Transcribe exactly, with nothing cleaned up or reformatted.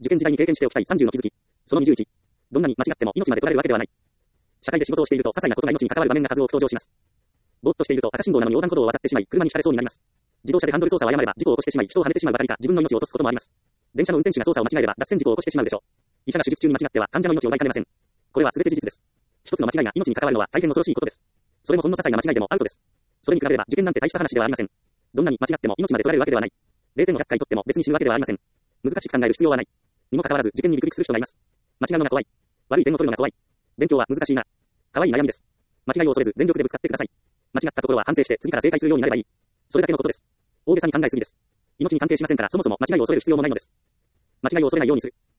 受験時代に経験しておきたいさんじゅうの気づき。そのにじゅういち。どんなに間違っても命まで取られるわけではない。社会で仕事をしていると些細なことが命に関わる場面が数多く登場します。ぼーっとしていると赤信号なのに横断歩道を渡ってしまい、車にひかれそうになります。自動車でハンドル操作を誤れば事故を起こしてしまい、人を跳ねてしまうばかりか、自分の命を落とすこともあります。電車の運転手が操作を間違えれば脱線事故を起こしてしまうでしょう。医者が手術中に間違っては患者の命を奪いかねません。これは全て事実です。一つの間違いが命に関わるのは大変恐ろしいことです。それもほんの些細な間違いでもアウトです。それに比べれば受験なんて大した話ではありません。どんなに間違っても命まで取られるわけではない。れいてんをひゃっかい取っても別に死ぬわけではありません。難しく考える必要はない。にもかかわらず受験にビクビクする人がいます。間違うのが怖い。悪い点を取るのが怖い。勉強は難しいな。可愛い悩みです。間違いを恐れず全力でぶつかってください。間違ったところは反省して次から正解するようになればいい。それだけのことです。大げさに考えすぎです。命に関係しませんからそもそも間違いを恐れる必要もないのです。間違いを恐れないようにする。